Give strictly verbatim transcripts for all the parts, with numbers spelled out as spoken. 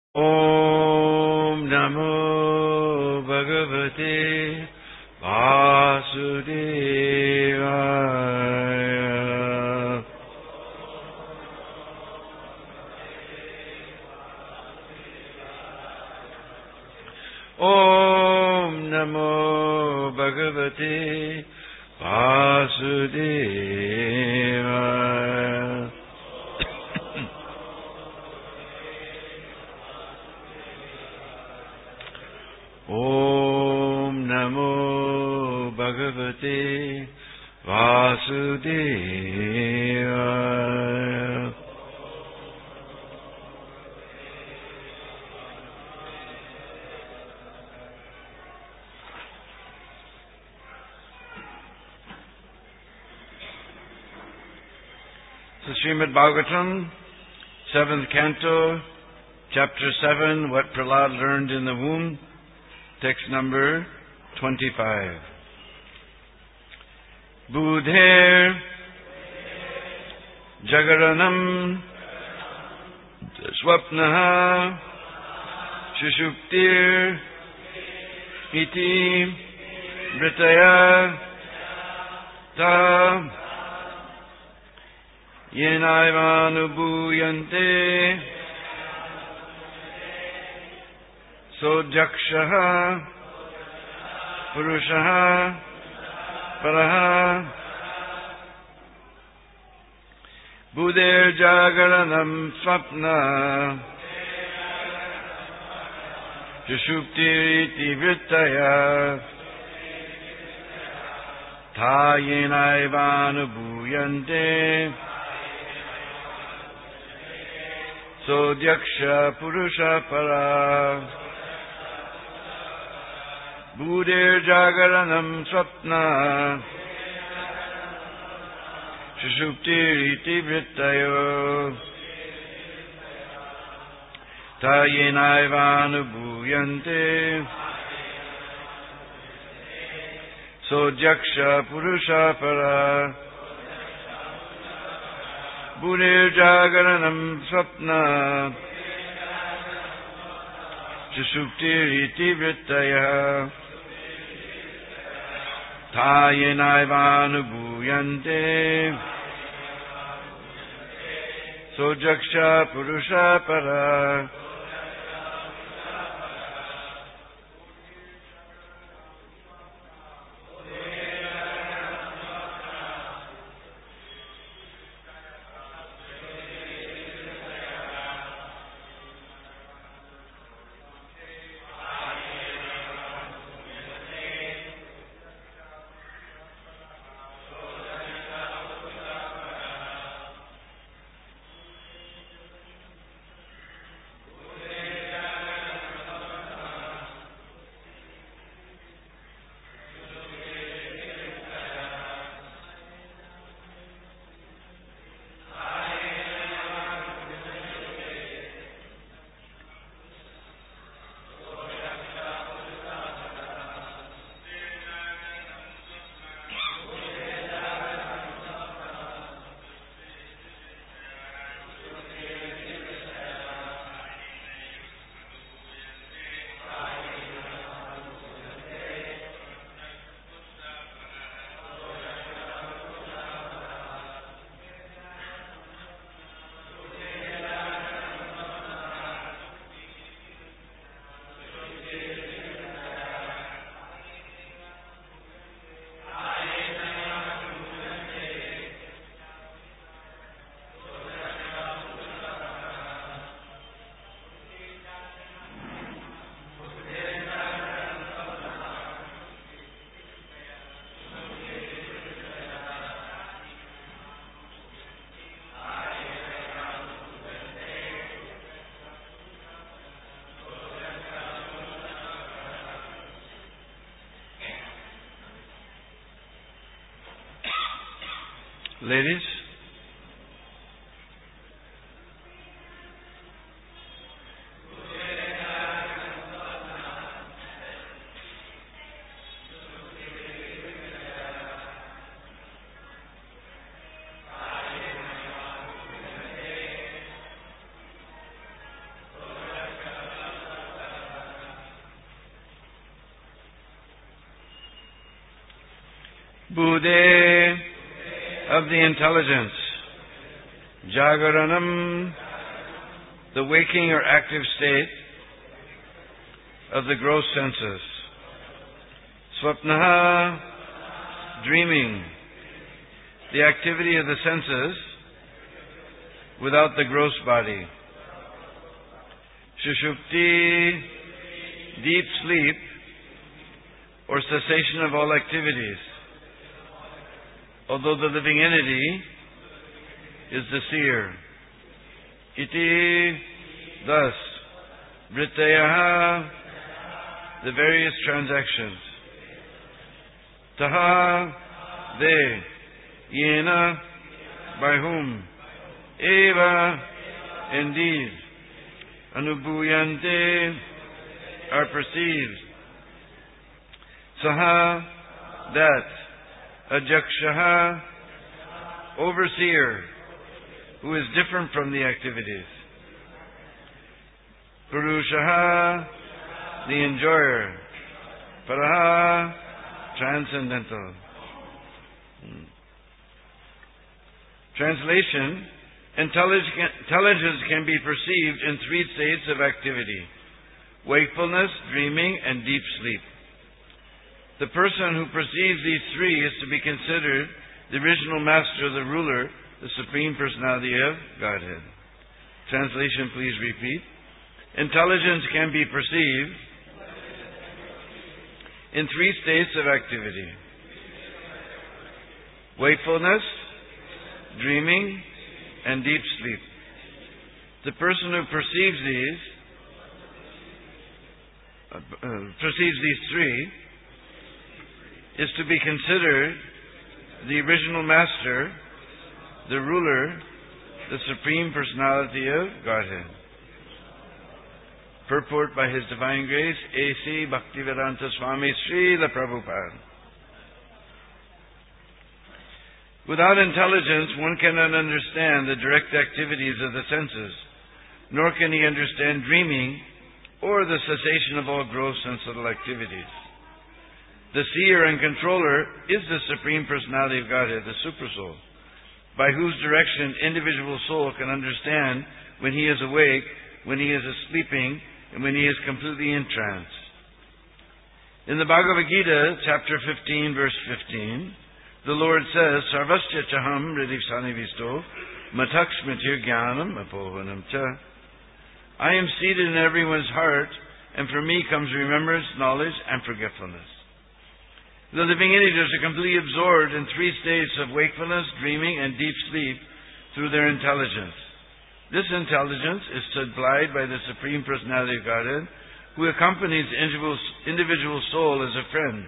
Om Namo Bhagavate Vasudevaya. Om Namo Bhagavate Vasudevaya. Om Namo Bhagavate Vasudevaya. So Srimad Bhagavatam, seventh canto, chapter seven, what Prahlad learned in the womb. Text number twenty-five. Budher Jagaranam Swapnaha Shushuptir Iti Vritaya Ta Yenaivanubhuyante Sodyakshaha Purushaha Paraha Budher Jagaranam Swapna Sushuptiriti Vrittaya Thayenaivanubhuyante Sodyaksha Purusha Para Budher Jagaranam Swapna Sushuptiriti Vrittayo Tayenaivanubhuyante Sodyaksha Purusha Para Budher Jagaranam Swapna Sushuptiriti Vrittaya Thayenaivanubhuyante Sodyaksha Purusha Para. Ladies, Bude of the intelligence. Jagaranam, the waking or active state of the gross senses. Swapnaha, dreaming, the activity of the senses without the gross body. Sushupti, deep sleep or cessation of all activities. Although the living entity is the seer. Iti, thus, vrittayaha, the various transactions. Taha, they, yena, by whom, eva, indeed, anubhuyante, are perceived. Saha, that, ajakshaha, overseer, who is different from the activities. Purushaha, the enjoyer. Paraha, transcendental. Hmm. Translation: Intelligence can be perceived in three states of activity: wakefulness, dreaming, and deep sleep. The person who perceives these three is to be considered the original master, the ruler, the Supreme Personality of Godhead. Translation, please repeat. Intelligence can be perceived in three states of activity: wakefulness, dreaming, and deep sleep. The person who perceives these uh, uh, perceives these three is to be considered the original master, the ruler, the Supreme Personality of Godhead. Purport by His Divine Grace, A C Bhaktivedanta Swami Srila Prabhupada. Without intelligence, one cannot understand the direct activities of the senses, nor can he understand dreaming or the cessation of all gross and subtle activities. The seer and controller is the Supreme Personality of Godhead, the Supersoul, by whose direction individual soul can understand when he is awake, when he is sleeping, and when he is completely in trance. In the Bhagavad Gita, chapter fifteen, verse fifteen, the Lord says, Sarvasya chaham ridivsani visto matakshmitir jnanam apohanam cha. I am seated in everyone's heart, and from me comes remembrance, knowledge, and forgetfulness. The living entities are completely absorbed in three states of wakefulness, dreaming, and deep sleep through their intelligence. This intelligence is supplied by the Supreme Personality of Godhead, who accompanies the individual soul as a friend.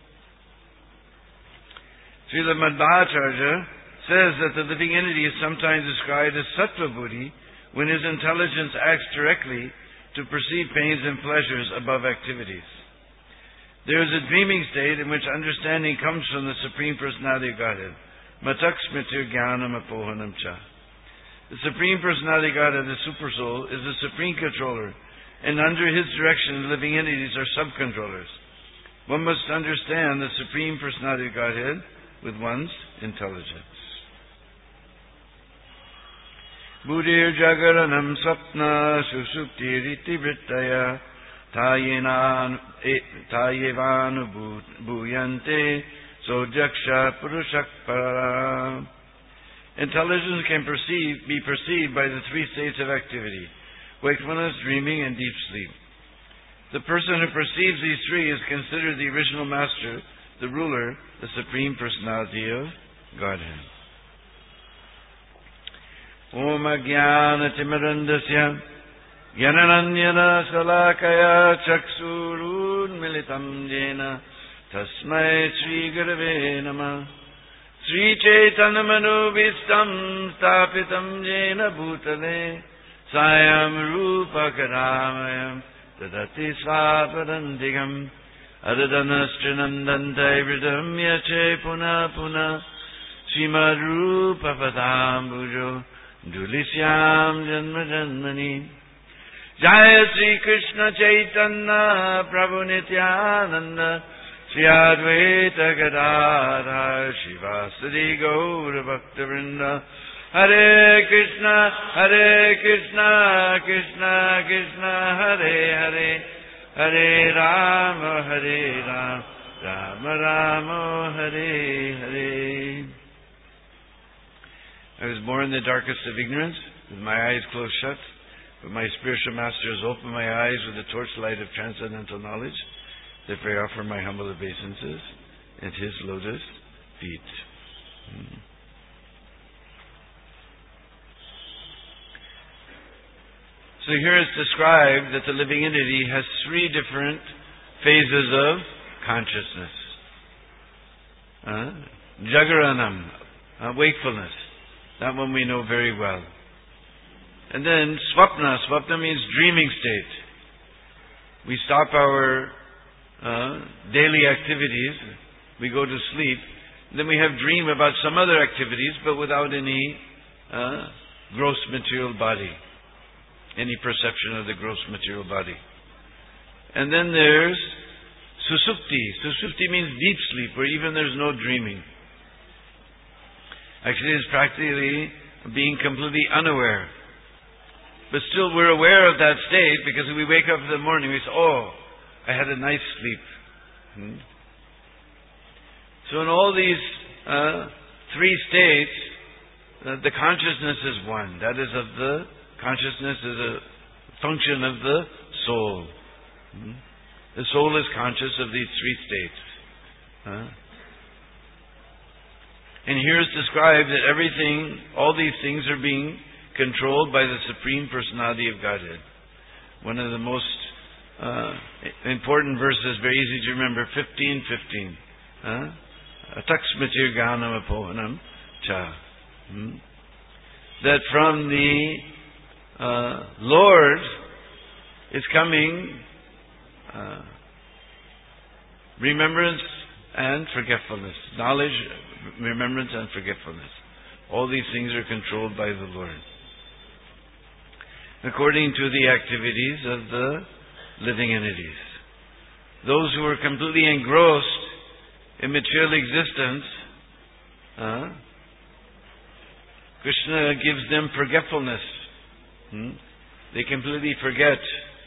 Srila Madhvacharya says that the living entity is sometimes described as Sattva Buddhi when his intelligence acts directly to perceive pains and pleasures above activities. There is a dreaming state in which understanding comes from the Supreme Personality of Godhead. Mataksmitir jnanam apohanam cha. The Supreme Personality of Godhead, the Supersoul, is the Supreme Controller, and under His direction the living entities are sub-controllers. One must understand the Supreme Personality of Godhead with one's intelligence. Buddhir jagaranam sapna sushupti riti vrittaya Tayevanu bhuyante sojaksha purushak para. Intelligence can perceive, be perceived by the three states of activity: wakefulness, dreaming, and deep sleep. The person who perceives these three is considered the original master, the ruler, the Supreme Personality of Godhead. Om Ajnana Timirandasya Yanananyana Salakaya Chaksurun Militam Jena Tasmai Sri Gurave Namah. Sri Chaitanya Manubhistam Stapitam Jena Bhutale Sayam Rupa Karamayam Tadati Svapadantigam Adadanastrunandantai Vridam Yache Puna Puna Srimad Rupa Padambujo Dulisyam Janma Janmani. Jaya Sri Krishna Chaitanya Prabhu Nityananda Shri Advaita Gadadhar Shivasadi Gaura Bhaktavrinda. Hare Krishna, Hare Krishna, Krishna Krishna, Hare Hare, Hare Rama, Hare Rama, Rama Rama, Hare Hare. I was born in the darkest of ignorance, with my eyes closed shut, but my spiritual master has opened my eyes with the torchlight of transcendental knowledge. Therefore I offer my humble obeisances at his lotus feet. Hmm. So here it's described that the living entity has three different phases of consciousness. Uh, Jagaranam, uh, wakefulness. That one we know very well. And then Swapna. Swapna means dreaming state. We stop our uh, daily activities. We go to sleep. Then we have dream about some other activities, but without any uh, gross material body. Any perception of the gross material body. And then there's Susupti. Susupti means deep sleep, where even there's no dreaming. Actually, it's practically being completely unaware. But still we're aware of that state because we wake up in the morning, we say, oh, I had a nice sleep. Hmm? So in all these uh, three states, uh, the consciousness is one. That is of the consciousness is a function of the soul. Hmm? The soul is conscious of these three states. Huh? And here is described that everything, all these things are being controlled by the Supreme Personality of Godhead. One of the most uh, important verses, very easy to remember, fifteen fifteen. Ataksmatir Ganam Apohanam Cha. That from the Uh, Lord is coming uh, remembrance and forgetfulness. Knowledge, remembrance and forgetfulness. All these things are controlled by the Lord. According to the activities of the living entities. Those who are completely engrossed in material existence, uh, Krishna gives them forgetfulness. Hmm? They completely forget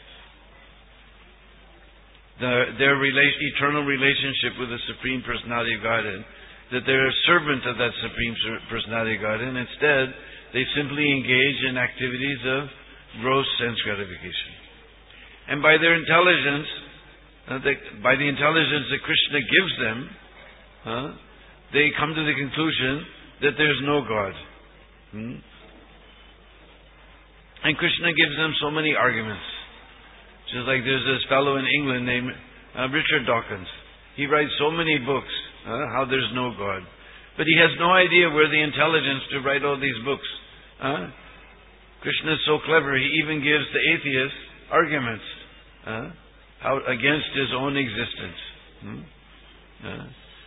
the, their rela- eternal relationship with the Supreme Personality of Godhead, that they're a servant of that Supreme Personality of Godhead, and instead they simply engage in activities of gross sense gratification. And by their intelligence, uh, the, by the intelligence that Krishna gives them, uh, they come to the conclusion that there's no God. Hmm? And Krishna gives them so many arguments. Just like there's this fellow in England named uh, Richard Dawkins. He writes so many books, uh, how there's no God. But he has no idea where the intelligence to write all these books. Uh? Krishna is so clever, he even gives the atheists arguments uh, how, against his own existence. Hmm? Uh?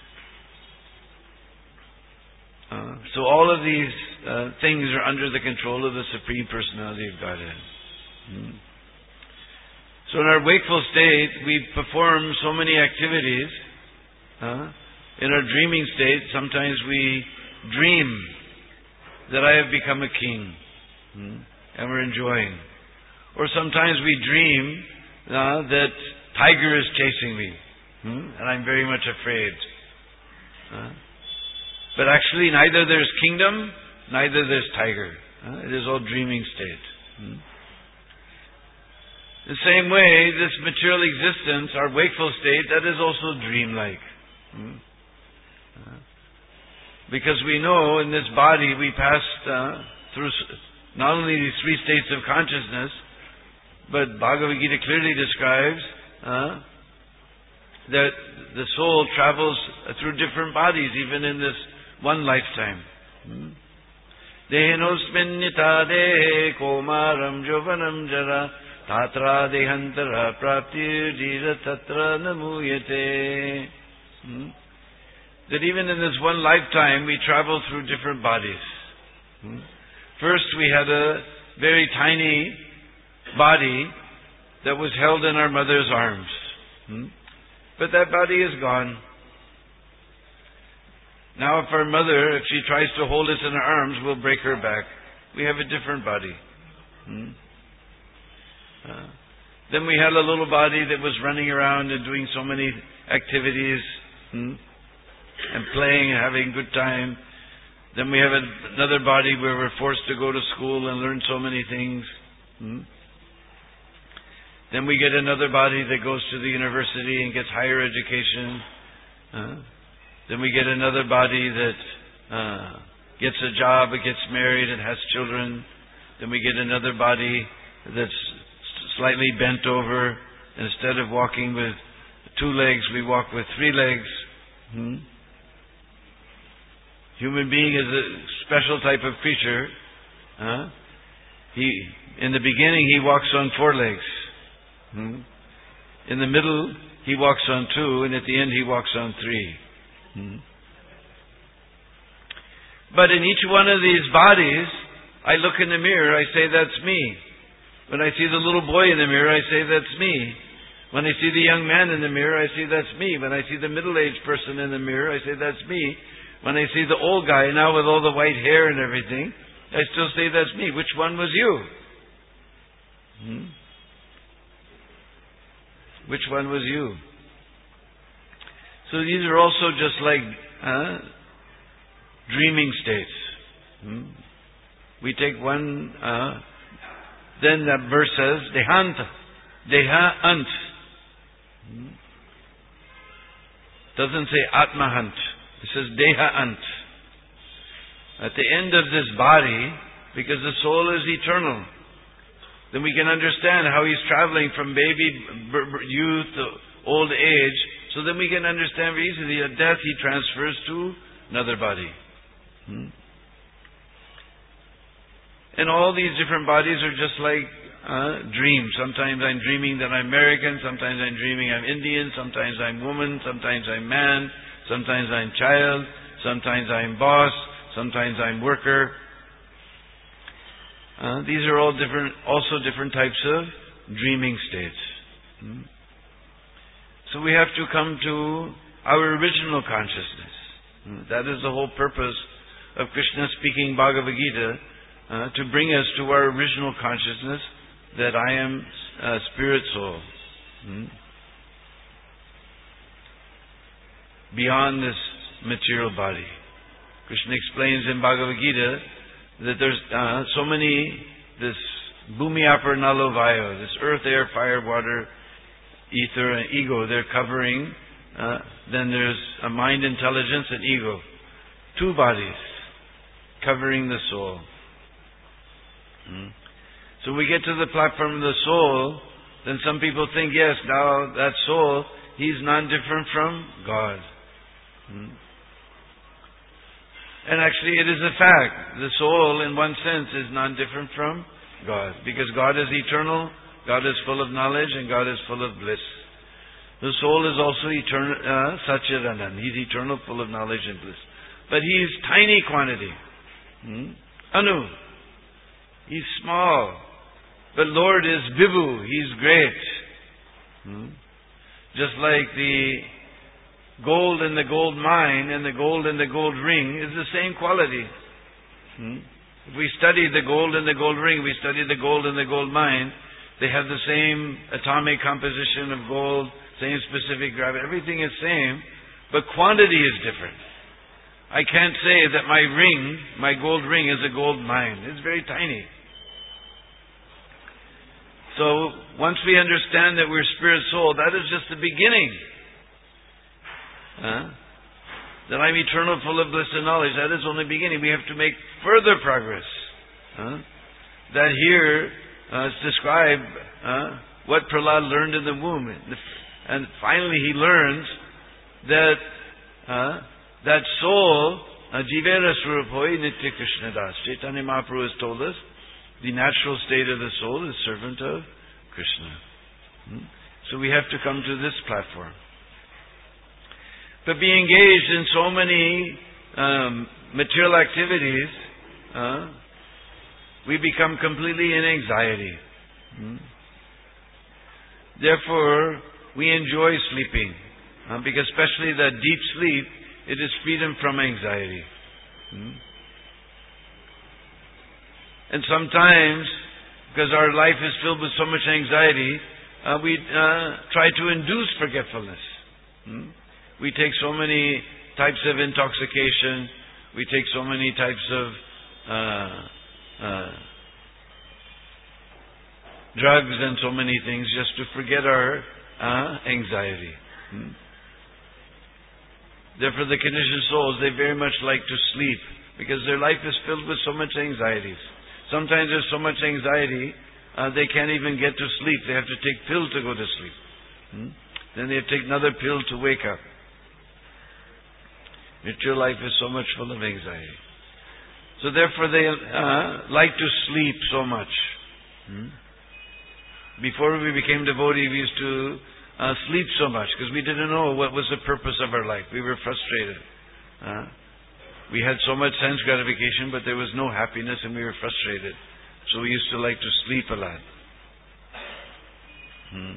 Uh, so all of these uh, things are under the control of the Supreme Personality of Godhead. Hmm. So in our wakeful state, we perform so many activities. Uh, in our dreaming state, sometimes we dream that I have become a king. Hmm, and we're enjoying. Or sometimes we dream uh, that tiger is chasing me. Hmm, and I'm very much afraid. Uh, But actually, neither there's kingdom, neither there's tiger. Uh, it is all dreaming state. Hmm? The same way, this material existence, our wakeful state, that is also dreamlike. Hmm? Uh, because we know in this body we passed uh, through not only these three states of consciousness, but Bhagavad Gita clearly describes uh, that the soul travels through different bodies, even in this one lifetime. Dehenosmin nita dehe komaram jovanam jara tatra dehantara praptir jira tatra namuyate. That even in this one lifetime we travel through different bodies. First we had a very tiny body that was held in our mother's arms. But that body is gone. Now if our mother, if she tries to hold us in her arms, we'll break her back. We have a different body. Hmm? Uh, then we had a little body that was running around and doing so many activities, hmm? and playing and having a good time. Then we have a, another body where we're forced to go to school and learn so many things. Hmm? Then we get another body that goes to the university and gets higher education. Uh, then we get another body that uh, gets a job, it gets married, and has children. Then we get another body that's slightly bent over. Instead of walking with two legs, we walk with three legs. Hmm? Human being is a special type of creature. Huh? He, in the beginning, he walks on four legs. Hmm? In the middle, he walks on two, and at the end, he walks on three. Hmm? But in each one of these bodies, I look in the mirror, I say, that's me. When I see the little boy in the mirror, I say, that's me. When I see the young man in the mirror, I say, that's me. When I see the middle-aged person in the mirror, I say, that's me. When I see the old guy now with all the white hair and everything, I still say, that's me. Which one was you? Hmm? Which one was you? So these are also just like uh, dreaming states. Hmm? We take one, uh, then that verse says, Dehanta, Deha Ant. Hmm? Doesn't say Atmahant. It says Deha Ant. At the end of this body, because the soul is eternal, then we can understand how he's traveling from baby, b- b- youth to old age. So then we can understand very easily at death he transfers to another body. Hmm? And all these different bodies are just like uh, dreams. Sometimes I'm dreaming that I'm American, sometimes I'm dreaming I'm Indian, sometimes I'm woman, sometimes I'm man, sometimes I'm child, sometimes I'm boss, sometimes I'm worker. Uh, these are all different, also different types of dreaming states. Hmm? So we have to come to our original consciousness. Hmm? That is the whole purpose of Krishna speaking Bhagavad Gita, uh, to bring us to our original consciousness that I am a spirit soul. Hmm? Beyond this material body. Krishna explains in Bhagavad Gita that there's uh, so many, this Bhumi Apar Nalo Vayo, this earth, air, fire, water, ether, and ego, they're covering. Uh, then there's a mind, intelligence, and ego. Two bodies covering the soul. Hmm? So we get to the platform of the soul, then some people think, yes, now that soul, he's non-different from God. Hmm? And actually it is a fact. The soul, in one sense, is non-different from God. Because God is eternal, God is full of knowledge, and God is full of bliss. The soul is also eternal, uh, Satchidanand. He's eternal, full of knowledge and bliss. But he is tiny quantity. Hmm? Anu. He's small. But Lord is Vibhu. He's great. Hmm? Just like the gold in the gold mine and the gold in the gold ring is the same quality. Hmm? If we study the gold in the gold ring, we study the gold in the gold mine, they have the same atomic composition of gold, same specific gravity. Everything is same, but quantity is different. I can't say that my ring, my gold ring, is a gold mine. It's very tiny. So, once we understand that we're spirit soul, that is just the beginning. Huh? That I'm eternal, full of bliss and knowledge, that is only beginning. We have to make further progress. Huh? That here uh, is described uh, what Prahlad learned in the womb. And finally he learns that uh, that soul, Jivera Swarupoi Nitya Krishna Das. Chaitanya Mahaprabhu has told us the natural state of the soul is servant of Krishna. Hmm? So we have to come to this platform. But being engaged in so many um, material activities, uh, we become completely in anxiety. Hmm? Therefore, we enjoy sleeping. Uh, because especially that deep sleep, it is freedom from anxiety. Hmm? And sometimes, because our life is filled with so much anxiety, uh, we uh, try to induce forgetfulness. Hmm? We take so many types of intoxication. We take so many types of uh, uh, drugs and so many things just to forget our uh, anxiety. Hmm? Therefore, the conditioned souls, they very much like to sleep because their life is filled with so much anxieties. Sometimes there's so much anxiety, uh, they can't even get to sleep. They have to take pills to go to sleep. Hmm? Then they have to take another pill to wake up. Your life is so much full of anxiety. So therefore they uh, like to sleep so much. Hmm? Before we became devotee, we used to uh, sleep so much because we didn't know what was the purpose of our life. We were frustrated. Uh, we had so much sense gratification, but there was no happiness and we were frustrated. So we used to like to sleep a lot. Hmm.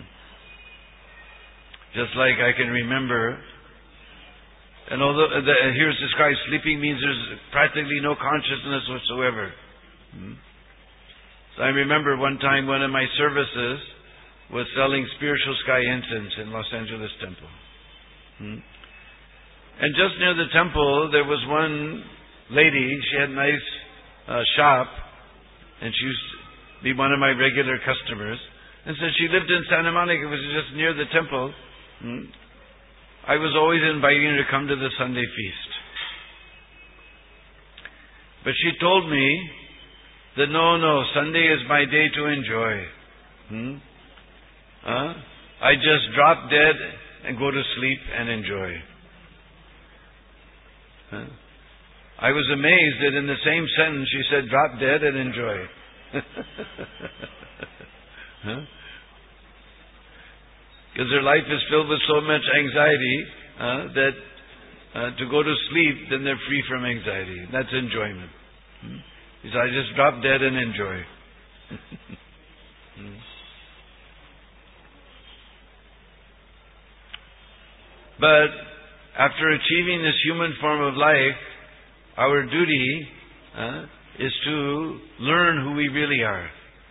Just like I can remember, and although the, here it's described, sleeping means there's practically no consciousness whatsoever. Hmm. So I remember one time one of my services was selling spiritual sky incense in Los Angeles Temple. Hmm. And just near the temple, there was one lady. She had a nice uh, shop, and she used to be one of my regular customers. And since she lived in Santa Monica, it was just near the temple, hmm, I was always inviting her to come to the Sunday feast. But she told me that no, no, Sunday is my day to enjoy. Hmm? Huh? I just drop dead and go to sleep and enjoy. Huh? I was amazed that in the same sentence she said, drop dead and enjoy. Huh? Because her life is filled with so much anxiety uh, that uh, to go to sleep, then they're free from anxiety. That's enjoyment. Hmm? He said, I just drop dead and enjoy. Hmm? But after achieving this human form of life, our duty uh, is to learn who we really are.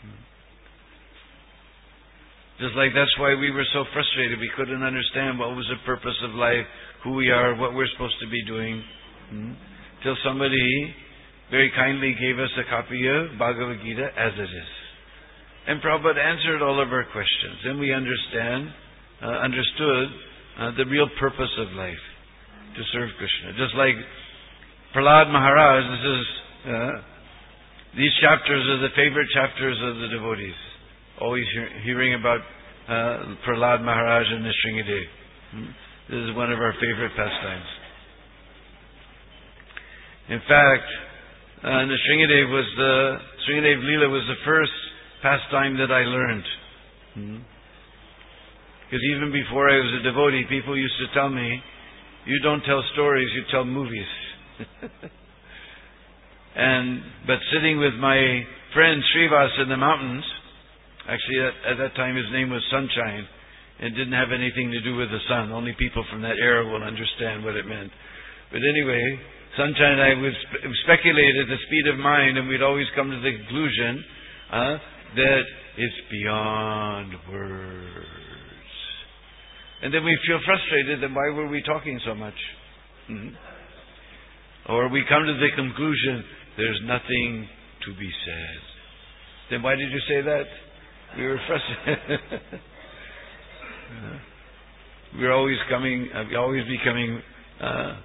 Just like that's why we were so frustrated. We couldn't understand what was the purpose of life, who we are, what we're supposed to be doing. Hmm? Till somebody very kindly gave us a copy of Bhagavad Gita as it is. And Prabhupada answered all of our questions. Then we understand, uh, understood uh, the real purpose of life, to serve Krishna. Just like Prahlad Maharaj, this is, uh, these chapters are the favorite chapters of the devotees. Always hear, hearing about uh, Prahlad Maharaj and Nrsingadev. Hmm? This is one of our favorite pastimes. In fact, uh, Nrsingadev was the Nrsingadev Leela was the first pastime that I learned. Hmm? Because even before I was a devotee, people used to tell me, you don't tell stories, you tell movies. and But sitting with my friend Srivas in the mountains, actually at, at that time his name was Sunshine, and didn't have anything to do with the sun. Only people from that era will understand what it meant. But anyway, Sunshine and I would spe- speculate at the speed of mind, and we'd always come to the conclusion uh, that it's beyond words. And then we feel frustrated, then why were we talking so much? Mm-hmm. Or we come to the conclusion, there's nothing to be said. Then why did you say that? We were frustrated. uh, we're always coming, uh, we always becoming uh,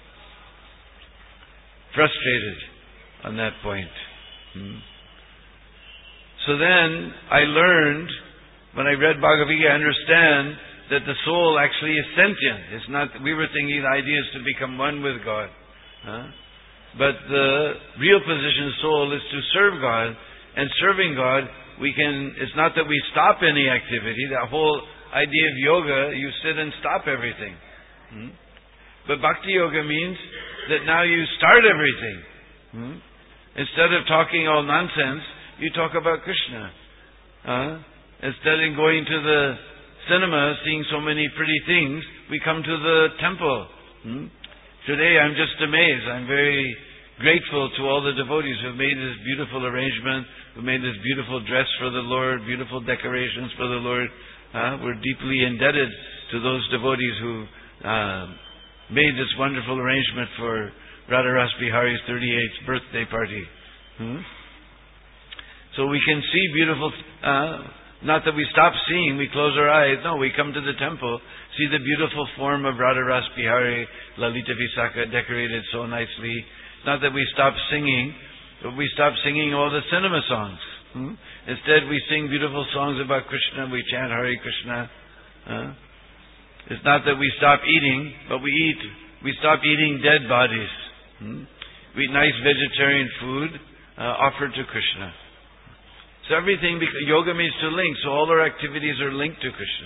frustrated on that point. Hmm. So then I learned, when I read Bhagavad Gita, I understand that the soul actually is sentient. It's not, we were thinking the idea is to become one with God. Huh? But the real position of soul is to serve God. And serving God, we can, it's not that we stop any activity. That whole idea of yoga, you sit and stop everything. Hmm? But Bhakti Yoga means that now you start everything. Hmm? Instead of talking all nonsense, you talk about Krishna. Uh, instead of going to the cinema, seeing so many pretty things, we come to the temple. Hmm? Today I'm just amazed. I'm very grateful to all the devotees who have made this beautiful arrangement, who made this beautiful dress for the Lord, beautiful decorations for the Lord. Uh, we're deeply indebted to those devotees who uh, made this wonderful arrangement for Radha Ras Bihari's thirty-eighth birthday party. Hmm? So we can see beautiful, uh, not that we stop seeing, we close our eyes. No, we come to the temple, see the beautiful form of Radha Ras Bihari, Lalita Visakha, decorated so nicely. Not that we stop singing, but we stop singing all the cinema songs. Hmm? Instead, we sing beautiful songs about Krishna, we chant Hare Krishna. Uh, it's not that we stop eating, but we eat, we stop eating dead bodies. Hmm? We eat nice vegetarian food uh, offered to Krishna. So everything, because yoga means to link, so all our activities are linked to Krishna.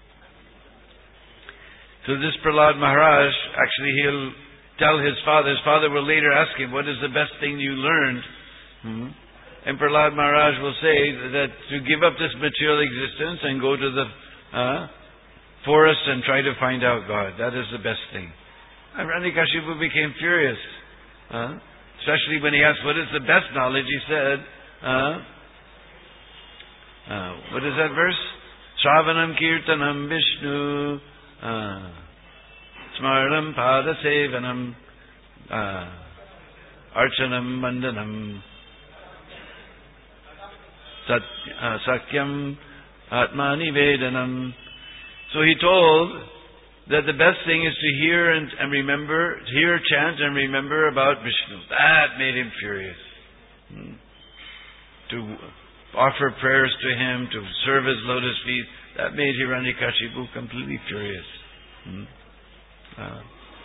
So this Prahlad Maharaj, actually he'll tell his father, his father will later ask him, what is the best thing you learned? Hmm? And Prahlad Maharaj will say that to give up this material existence and go to the uh, forest and try to find out God, that is the best thing. And Hiranyakashipu became furious. Uh, especially when he asked, what is the best knowledge? He said, uh, uh, what is that verse? Shravanam Kirtanam Vishnu uh, Smaranam Pada Sevanam uh, Archanam Mandanam Sat, uh, Sakyam Atmani Vedanam. So he told that the best thing is to hear and, and remember, hear, chant and remember about Vishnu. That made him furious. Hmm. To offer prayers to him, to serve his lotus feet, that made Hiranyakashipu completely furious. Hmm. Uh,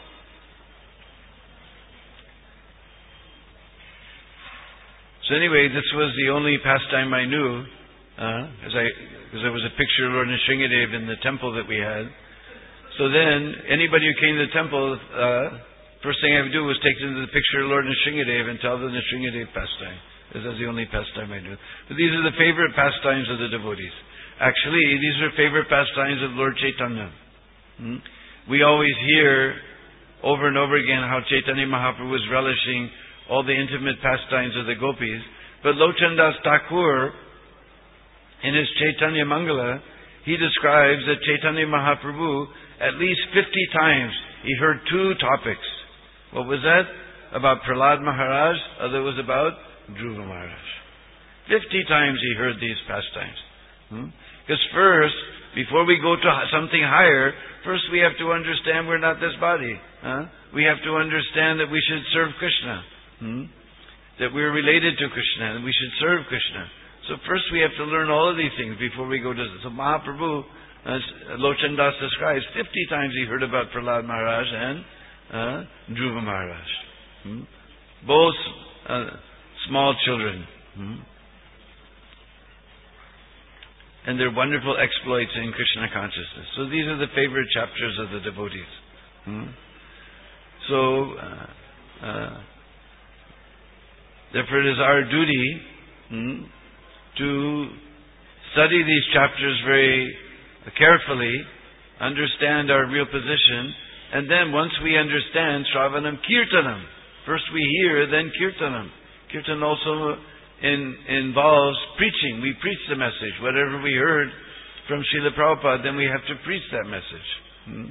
so anyway, this was the only pastime I knew, uh, as I, because there was a picture of Lord Nrsingadev in the temple that we had. So then, anybody who came to the temple, uh, first thing I would do was take them to the picture of Lord Nrsingadev and tell them the Nrsingadev pastime. This is the only pastime I knew. But these are the favorite pastimes of the devotees. Actually, these are favorite pastimes of Lord Chaitanya. Hmm? We always hear over and over again how Chaitanya Mahaprabhu was relishing all the intimate pastimes of the gopis. But Lochan Das Thakur, in his Chaitanya Mangala, he describes that Chaitanya Mahaprabhu, at least fifty times, he heard two topics. What was that? About Prahlad Maharaj, other was about Dhruva Maharaj. Fifty times he heard these pastimes. Because hmm? first, before we go to something higher, first we have to understand we're not this body. Huh? We have to understand that we should serve Krishna. Hmm? That we're related to Krishna and we should serve Krishna. So first we have to learn all of these things before we go to... So Mahaprabhu, as Lochan Das describes, fifty times he heard about Prahlad Maharaj and uh, Dhruva Maharaj. Hmm? Both uh, small children. Hmm? And their wonderful exploits in Krishna consciousness. So these are the favorite chapters of the devotees. Hmm? So, uh, uh, therefore it is our duty hmm, to study these chapters very carefully, understand our real position, and then once we understand, Shravanam Kirtanam. First we hear, then Kirtanam. Kirtan also In, involves preaching. We preach the message. Whatever we heard from Srila Prabhupada, then we have to preach that message. Hmm?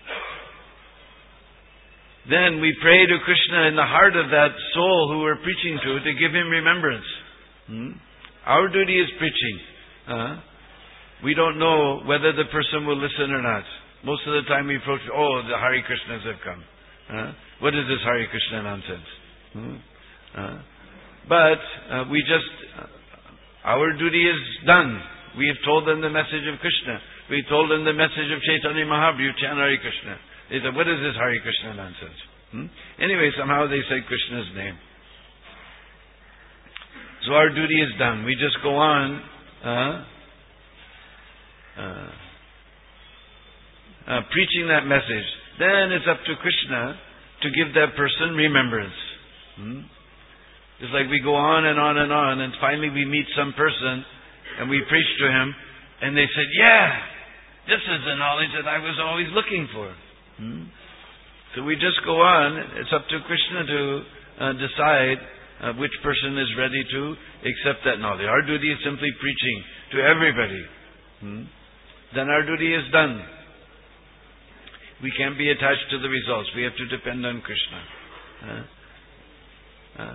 Then we pray to Krishna in the heart of that soul who we're preaching to, to give him remembrance. Hmm? Our duty is preaching. Uh, we don't know whether the person will listen or not. Most of the time we approach, oh, the Hare Krishnas have come. Uh, what is this Hare Krishna nonsense? Hmm? Uh, But uh, we just, uh, our duty is done. We have told them the message of Krishna. We told them the message of Chaitanya Mahaprabhu, chant Hare Krishna. They said, what is this Hare Krishna nonsense? Hmm? Anyway, somehow they said Krishna's name. So our duty is done. We just go on uh, uh, uh, preaching that message. Then it's up to Krishna to give that person remembrance. Hmm? It's like we go on and on and on, and finally we meet some person, and we preach to him, and they said, yeah, this is the knowledge that I was always looking for. Hmm? So we just go on. It's up to Krishna to uh, decide uh, which person is ready to accept that knowledge. Our duty is simply preaching to everybody. Hmm? Then our duty is done. We can't be attached to the results. We have to depend on Krishna. Uh, uh.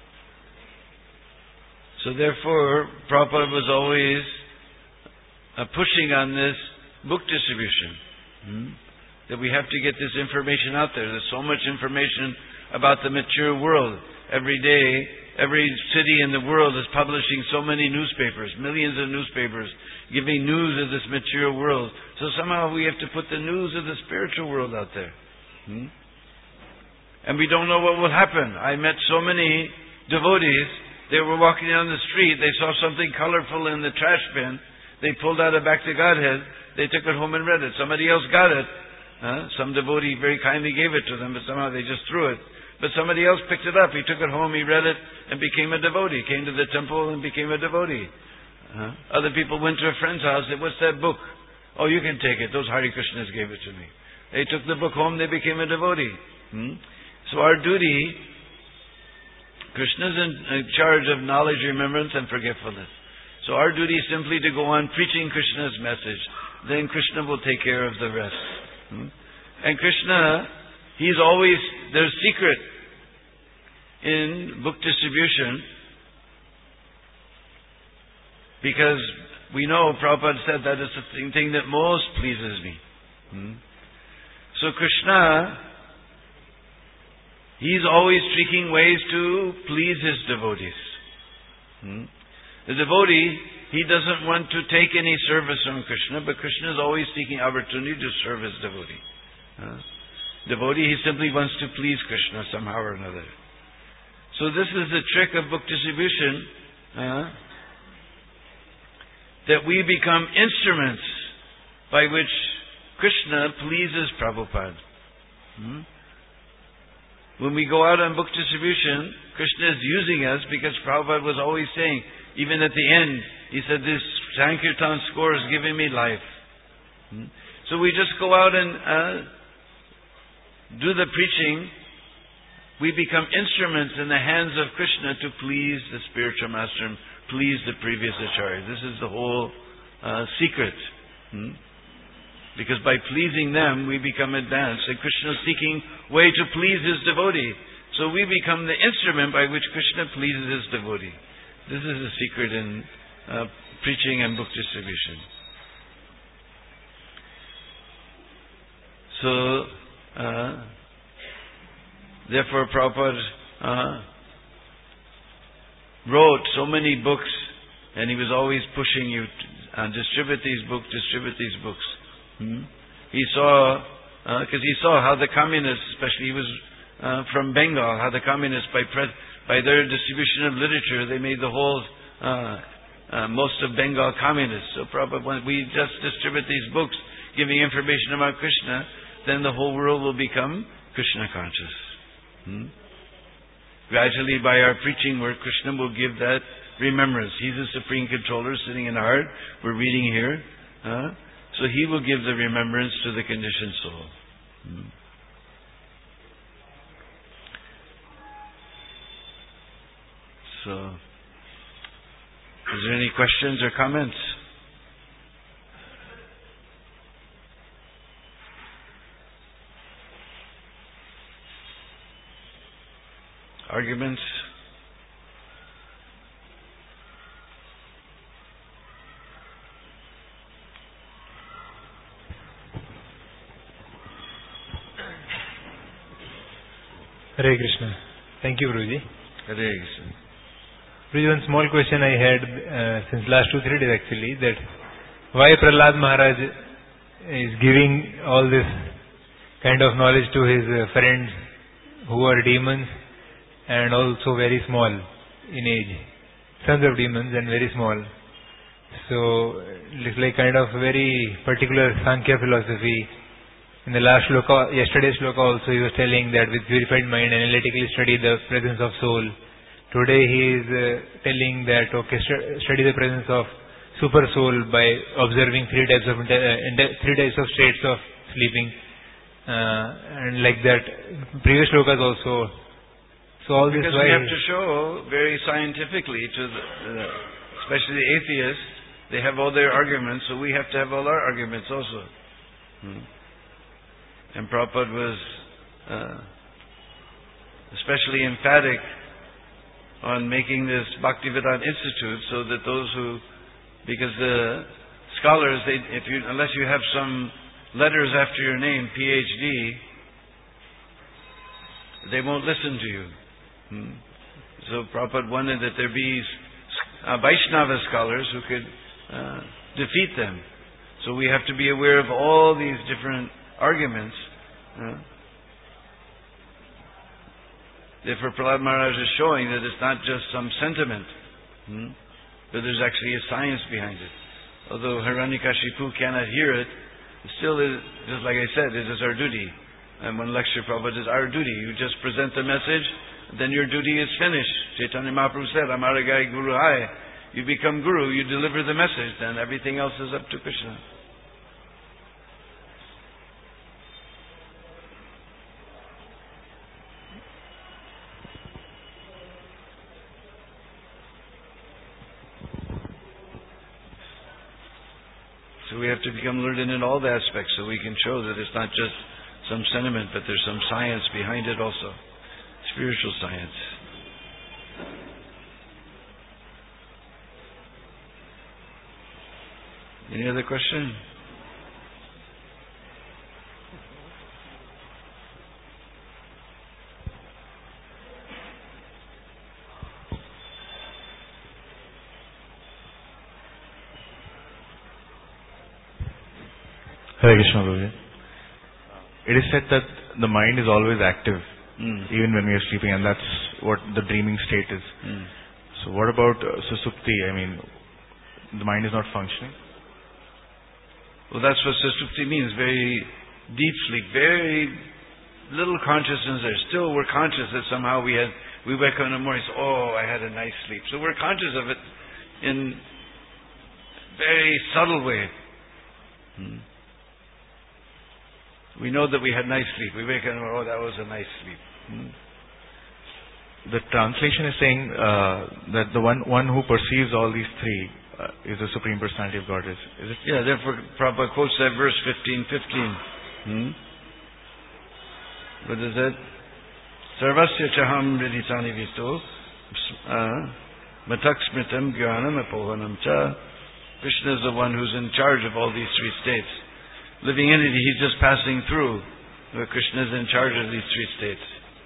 So therefore, Prabhupada was always uh, pushing on this book distribution. Hmm? That we have to get this information out there. There's so much information about the material world. Every day, every city in the world is publishing so many newspapers, millions of newspapers, giving news of this material world. So somehow we have to put the news of the spiritual world out there. Hmm? And we don't know what will happen. I met so many devotees. They were walking down the street. They saw something colorful in the trash bin. They pulled out a Back to Godhead. They took it home and read it. Somebody else got it. Uh, some devotee very kindly gave it to them, but somehow they just threw it. But somebody else picked it up. He took it home, he read it, and became a devotee. Came to the temple and became a devotee. Uh, other people went to a friend's house. Said, "What's that book?" "Oh, you can take it. Those Hare Krishnas gave it to me." They took the book home, they became a devotee. Hmm? So our duty, Krishna's in, in charge of knowledge, remembrance, and forgetfulness. So our duty is simply to go on preaching Krishna's message. Then Krishna will take care of the rest. Hmm? And Krishna, He's always, there's secret in book distribution, because we know Prabhupada said that is the thing that most pleases me. Hmm? So Krishna, He's always seeking ways to please His devotees. Hmm? The devotee, he doesn't want to take any service from Krishna, but Krishna is always seeking opportunity to serve his devotee. Uh, devotee, he simply wants to please Krishna somehow or another. So this is the trick of book distribution, uh, that we become instruments by which Krishna pleases Prabhupada. Hmm? When we go out on book distribution, Krishna is using us because Prabhupada was always saying, even at the end, he said, this Sankirtan score is giving me life. Hmm? So we just go out and uh, do the preaching. We become instruments in the hands of Krishna to please the spiritual master and please the previous acharya. This is the whole uh, secret. Hmm? Because by pleasing them, we become advanced. And Krishna is seeking way to please his devotee. So we become the instrument by which Krishna pleases his devotee. This is the secret in uh, preaching and book distribution. So, uh, therefore Prabhupada uh, wrote so many books, and he was always pushing you to uh, distribute these books, distribute these books. Hmm? He saw, because uh, he saw how the communists, especially he was uh, from Bengal, how the communists, by pre- by their distribution of literature, they made the whole, uh, uh, most of Bengal communists. So probably when we just distribute these books, giving information about Krishna, then the whole world will become Krishna conscious. Hmm? Gradually, by our preaching work, Krishna will give that remembrance. He's the supreme controller sitting in the heart. We're reading here. Uh, so He will give the remembrance to the conditioned soul. Hmm? So, is there any questions or comments? Arguments? Hare Krishna. Thank you, Guruji. Hare Krishna. Guruji, one small question I had uh, since last two, three days actually, that why Prahlad Maharaj is giving all this kind of knowledge to his uh, friends who are demons and also very small in age. Sons of demons and very small. So, it's like kind of very particular Sankhya philosophy. In the last shloka, yesterday's shloka also, he was telling that with purified mind, analytically study the presence of soul. Today he is uh, telling that, okay, st- study the presence of super soul by observing three types of uh, three types of states of sleeping, uh, and like that previous shlokas also. So all because this we why have to show very scientifically to the, uh, especially the atheists, they have all their arguments, so we have to have all our arguments also. Hmm. And Prabhupada was uh, especially emphatic on making this Bhaktivedanta Institute, so that those who, because the scholars, they, if you, unless you have some letters after your name, P H D, they won't listen to you. Hmm. So Prabhupada wanted that there be uh, Vaishnava scholars who could uh, defeat them. So we have to be aware of all these different arguments. Uh, Therefore, Prahlad Maharaj is showing that it's not just some sentiment, hmm, but there's actually a science behind it. Although Hiranyakashipu cannot hear it, it still is, just like I said, it is our duty. And one lecture, Prabhupada, is our duty. You just present the message, then your duty is finished. Chaitanya Mahaprabhu said, Amaragai Guru Hai. You become Guru, you deliver the message, then everything else is up to Krishna. So we have to become learned in all the aspects so we can show that it's not just some sentiment, but there's some science behind it also. Spiritual science. Any other question? Hare Krishna, Guruji. It is said that the mind is always active, mm. even when we are sleeping, and that's what the dreaming state is. Mm. So what about uh, susupti? I mean, the mind is not functioning? Well, that's what susupti means, very deep sleep, very little consciousness there. Still, we're conscious that somehow we had, we wake up in the morning and say, oh, I had a nice sleep. So we're conscious of it in very subtle way. Hmm. We know that we had nice sleep. We wake up and oh, that was a nice sleep. Hmm. The translation is saying uh, that the one one who perceives all these three uh, is the Supreme Personality of Godhead. Is it? Yeah, therefore Prabhupada quotes that verse fifteen fifteen. Hmm? What is that? Sarvasya chaham riditani visto matak smritam jnanam apohanam cha. Krishna is the one who's in charge of all these three states. Living entity, he's just passing through. But Krishna is in charge of these three states.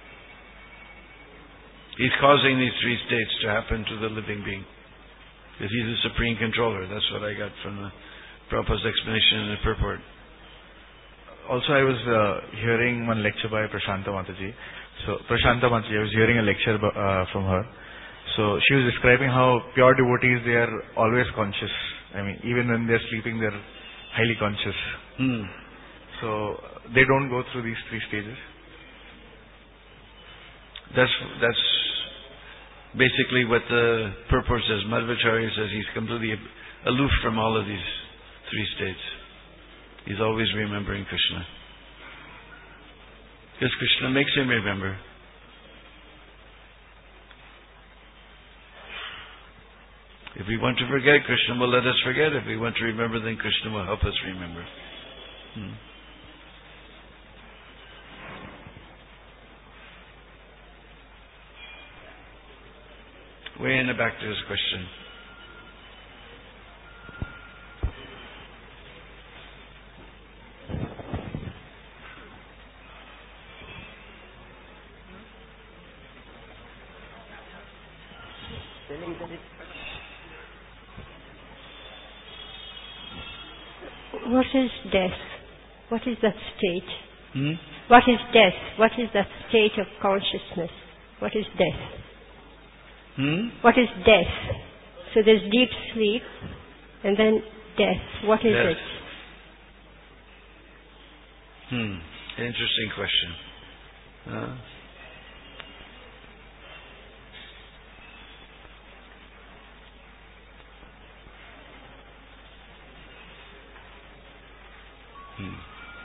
He's causing these three states to happen to the living being. Because he's the supreme controller. That's what I got from the Prabhupada's explanation in the purport. Also, I was uh, hearing one lecture by Prashanta Mataji. So, Prashanta Mataji, I was hearing a lecture uh, from her. So, she was describing how pure devotees, they are always conscious. I mean, even when they're sleeping, they're highly conscious. Hmm. So, they don't go through these three stages? That's that's basically what the purport says. Madhvacharya says he's completely aloof from all of these three states. He's always remembering Krishna. Because Krishna makes him remember. If we want to forget, Krishna will let us forget. If we want to remember, then Krishna will help us remember. Hmm. Way in the back to his question. What is death? What is that state? Hmm? What is death? What is that state of consciousness? What is death? Hmm? What is death? So there's deep sleep and then death. What is Death. it? Hmm. Interesting question. Uh, Hmm.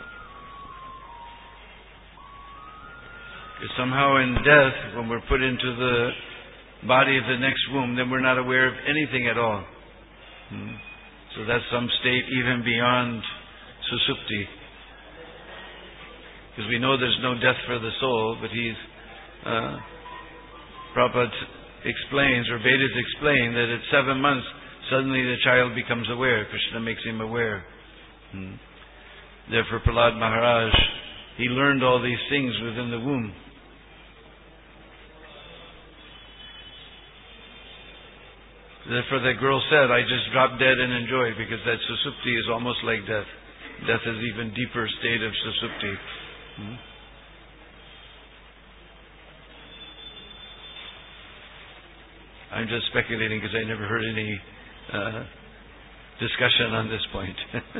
Because somehow in death, when we're put into the body of the next womb, then we're not aware of anything at all. Hmm. So that's some state even beyond susupti. Because we know there's no death for the soul, but he's, uh, Prabhupada explains, or Vedas explain, that at seven months, suddenly the child becomes aware. Krishna makes him aware. Hmm. Therefore, Prahlad Maharaj, he learned all these things within the womb. Therefore, the girl said, I just dropped dead and enjoyed, because that susupti is almost like death. Death is even deeper state of susupti. Hmm? I'm just speculating because I never heard any uh, discussion on this point.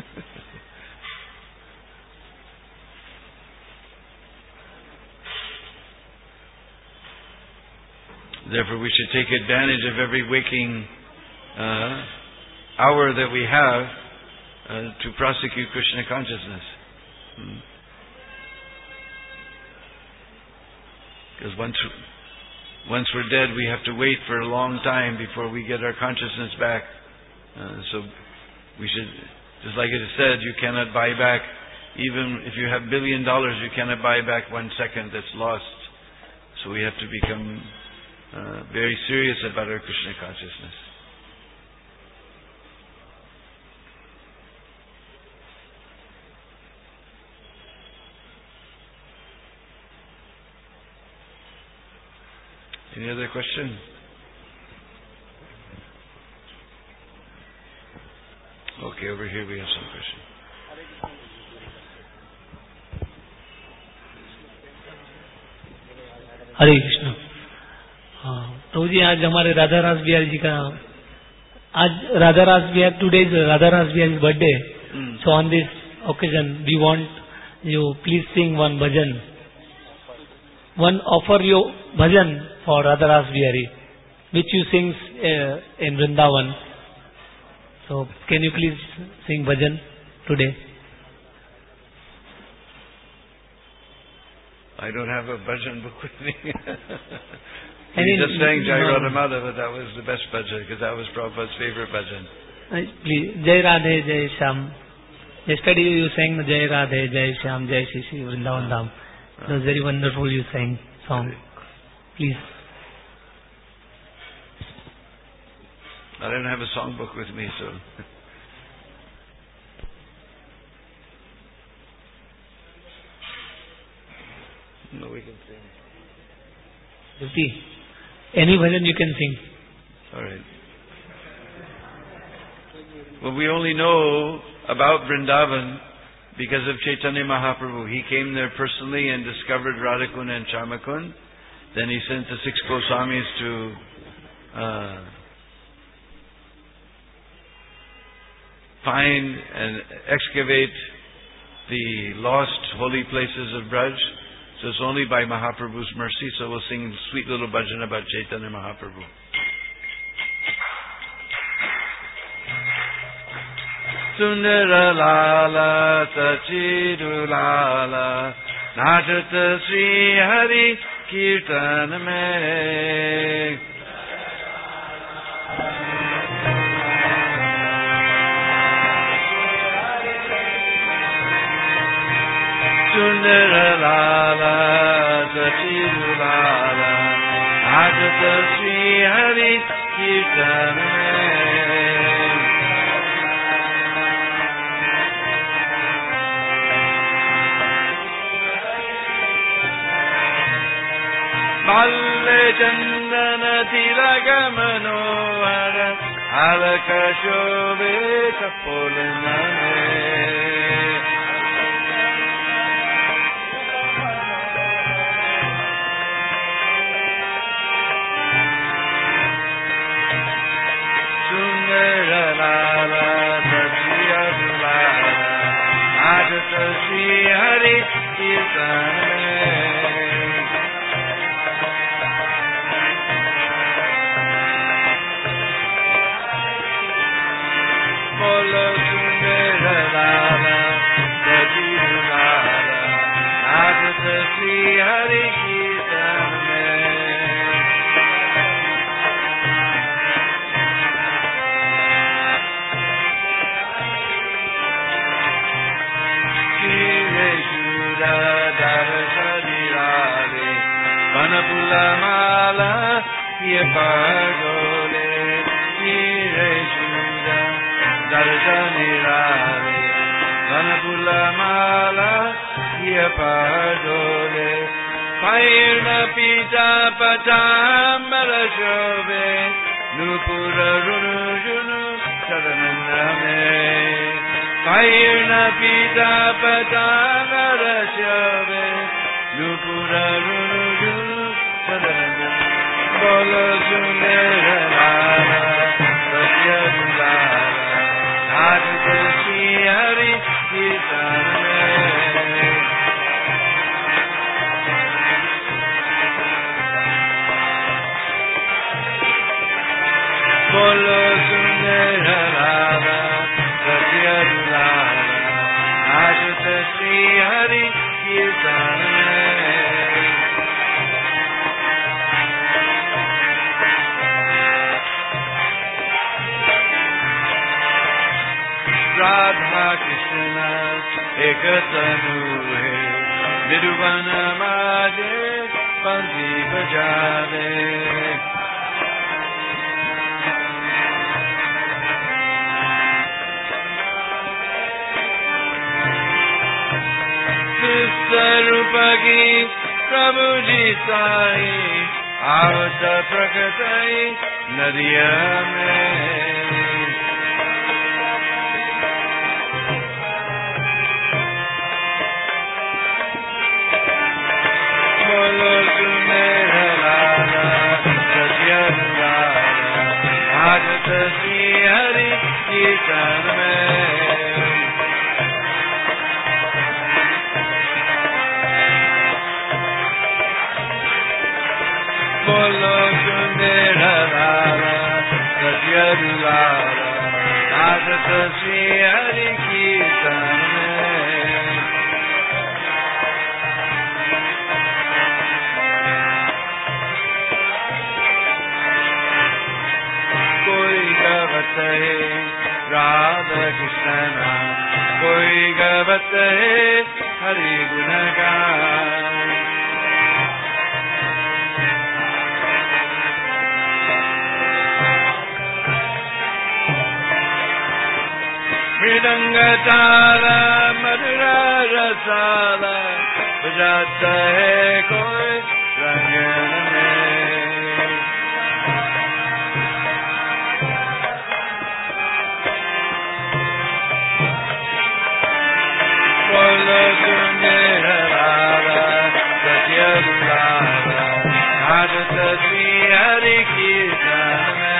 Therefore, we should take advantage of every waking uh, hour that we have uh, to prosecute Krishna consciousness. Hmm. Because once once we're dead, we have to wait for a long time before we get our consciousness back. Uh, so we should, just like it is said, you cannot buy back, even if you have billion dollars, you cannot buy back one second that's lost. So we have to become uh, very serious about our Krishna consciousness. Any other question? Okay, over here we have some question. हरे कृष्ण। प्रभु जी, आज हमारे राधा रास बिहारी जी का, आज राधा रास Bihar, today is Radha Ras Bihari birthday, so on this occasion we want you please sing one bhajan, one offer you bhajan for Radha Ras Bihari, which you sing uh, in Vrindavan. So, can you please sing bhajan today? I don't have a bhajan book with me. I We mean, just sang Jai no. Radha Madhava, that was the best bhajan, because that was Prabhupada's favorite bhajan. Uh, please, Jai Radhe, Jai Shyam. Yesterday you sang Jai Radhe, Jai Shyam, Jai Shri Shri Vrindavan Dham. It was very wonderful you sang song. Please. I don't have a songbook with me, so. No, we can sing. Jyoti, any bhajan you can sing. All right. Well, we only know about Vrindavan because of Chaitanya Mahaprabhu. He came there personally and discovered Radhakund and Charmakund. Then he sent the six Goswamis to uh, find and excavate the lost holy places of Braj. So it's only by Mahaprabhu's mercy. So we'll sing a sweet little bhajan about Chaitanya Mahaprabhu. Sundara Lala Sachidu Lala Najata Sri Hari Kirtan Mein Sundara Lala Sachidu Lala Najata Sri Hari Kirtan Mein Malle Chandana Tilaga Manohara Alaka Shobhe Kapolaname Sundara Lala Sachiya Lala Ajata Sri Hari Kirtan Sundara Lala Vanapulamala Yapagole Nire Shuda Darjanirale Vanapulamala Yapagole Pairna Pita Patambala Shove Nupura Runu Junu Sadanandame Pairna Pita Patambala Shove Nupura Runu Junu Sadanandame Bolo Sundara Rara Satya Dundara Adhita Shri Hari Kirtaname Bolo Sundara Rara Satya Dundara Adhita Shri Hari Kirtaname Radha Krishna Ekatanu Hai Nirvana Maje Bansi Bajave Sarupagi Prabhu Ji Sai Avata Prakatai Nadiya Mein Bolo Sundara Rara Satya Dundara Adhita Shri Hari Kirtaname Bolo Sundara Rara Satya Dundara Adhita Shri Hari Kirtaname Koi gavat hai Radha Krishna Koi gavat hai Hari Gunagan Mridanga Tala Madhura Rasala Bajata hai koi Rangan mein Bolo Sundara Rara Satya Dundara Adhita Shri Hari Kirtaname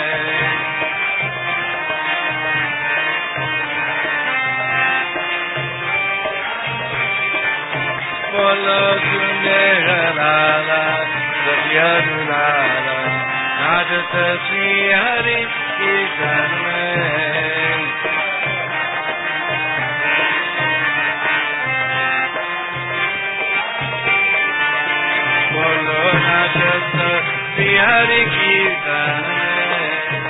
Bolo Sundara Rara Satya Dundara Adhita Shri Hari Kirtaname Bolo Nachata Shri Hari Kirtaname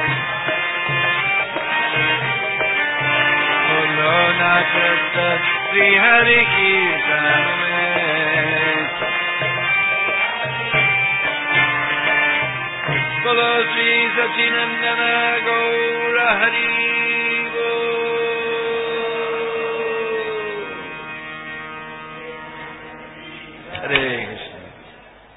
Bolo Nachata Shri Hari Kirtaname Bolo Shri Sachinandana Gaura Hari Hare Krishna